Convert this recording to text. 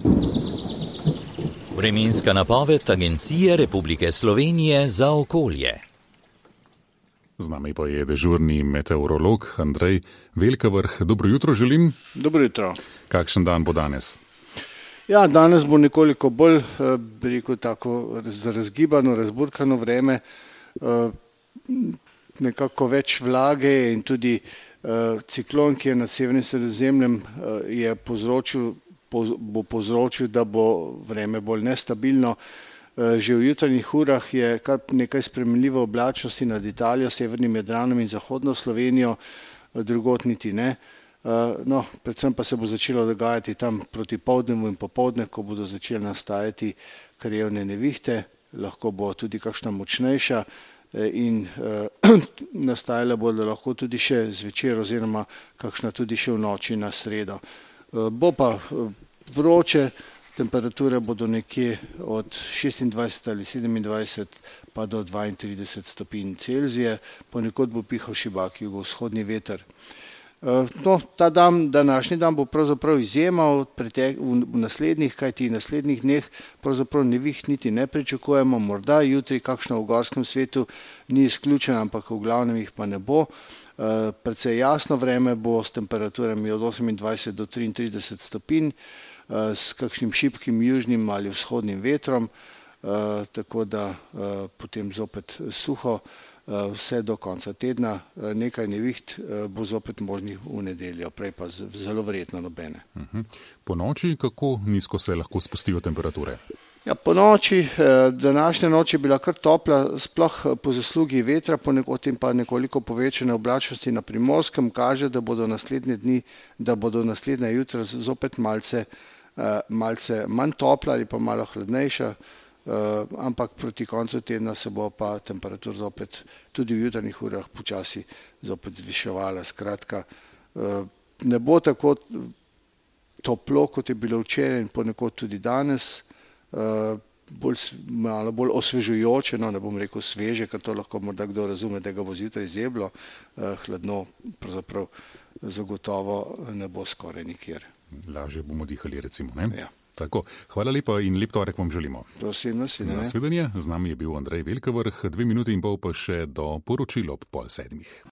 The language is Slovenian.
Vremenska napoved Agencije Republike Slovenije za okolje. Z nami pa je dežurni meteorolog Andrej Velkavrh. Dobro jutro želim. Dobro jutro. Kakšen dan bo danes? Ja, danes bo nekoliko bolj, tako razgibano, razburkano vreme, nekako več vlage in tudi ciklon, ki je nad severnim Sredozemljem, bo povzročil, da bo vreme bolj nestabilno. Že v jutranjih urah je kar nekaj spremenljive oblačnosti nad Italijo, severnim Jadranom in zahodno Slovenijo, drugod niti ne. No, predvsem pa se bo začelo dogajati tam proti poldnevu in popoldne, ko bodo začele nastajati krajevne nevihte, lahko bo tudi kakšna močnejša in nastajala bodo lahko tudi še zvečer oziroma kakšna tudi še v noči na sredo. Bo pa vroče, temperature bodo nekje od 26 ali 27 pa do 32 stopinj Celzija, ponekod bo pihal šibak jugovzhodni veter. No, današnji dan bo pravzaprav izjema v naslednjih, kajti v naslednjih dneh pravzaprav neviht niti ne pričakujemo, morda jutri kakšna v gorskem svetu ni izključena, ampak v glavnem jih pa ne bo. Precej jasno vreme bo s temperaturami od 28 do 33 stopinj, s kakšnim šibkim južnim ali vzhodnim vetrom, tako da potem zopet suho vse do konca tedna. Nekaj neviht bo zopet možnih v nedeljo, prej pa zelo verjetno nobene. Po noči kako nizko se lahko spustijo temperature? Ja, po noči, današnja noč je bila kar topla, sploh po zaslugi vetra, ponekod in pa nekoliko povečane oblačnosti na Primorskem, kaže, da bodo naslednja jutra zopet malce manj topla ali pa malo hladnejša, ampak proti koncu tedna se bo pa temperatura zopet tudi v jutranjih urah počasi zopet zviševala. Skratka, ne bo tako toplo, kot je bilo včeraj in ponekod tudi danes, malo bolj osvežujoče, no, ne bom rekel sveže, ker to lahko morda kdo razume, da ga bo zjutraj zeblo, hladno pravzaprav zagotovo ne bo skoraj nikjer. Lažje bomo dihali, recimo, ne? Ja. Tako, hvala lepa in lep torek vam želimo. Prosim, nasvidenje. Nasvidenje, z nami je bil Andrej Velkavrh, 2 minuti in pol pa še do poročil ob 6:30.